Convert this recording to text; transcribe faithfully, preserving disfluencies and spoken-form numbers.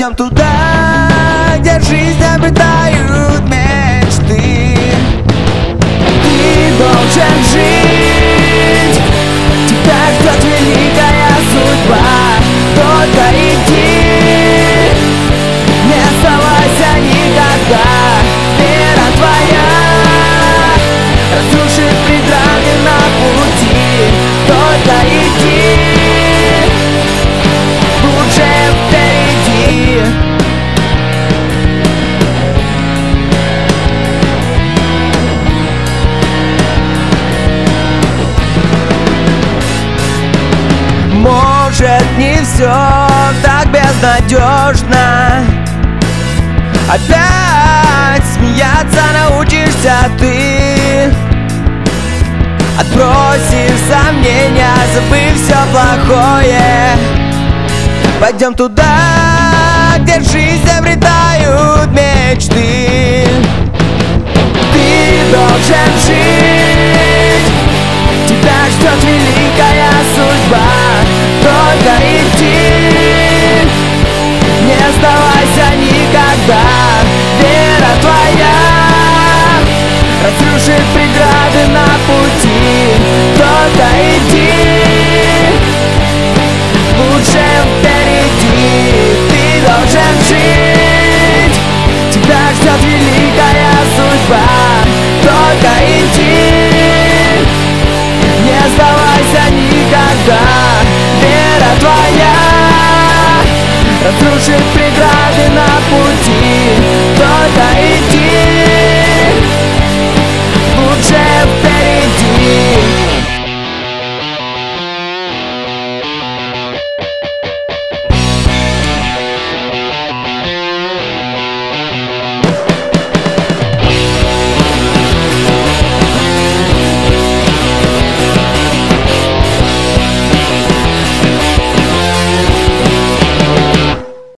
Пойдем туда, где жизнь обретают мечты. Ты должен жить, тебя ждет великая судьба. Только иди, не оставайся никогда. Вера твоя разрушит преграды на пути. Только иди, лучше впереди. Может, не все так безнадежно. Опять смеяться научишься ты. Отбросив сомнения, забыв все плохое. Пойдем туда, где жизнь обретают мечты. Ты должен жить, тебя ждет великая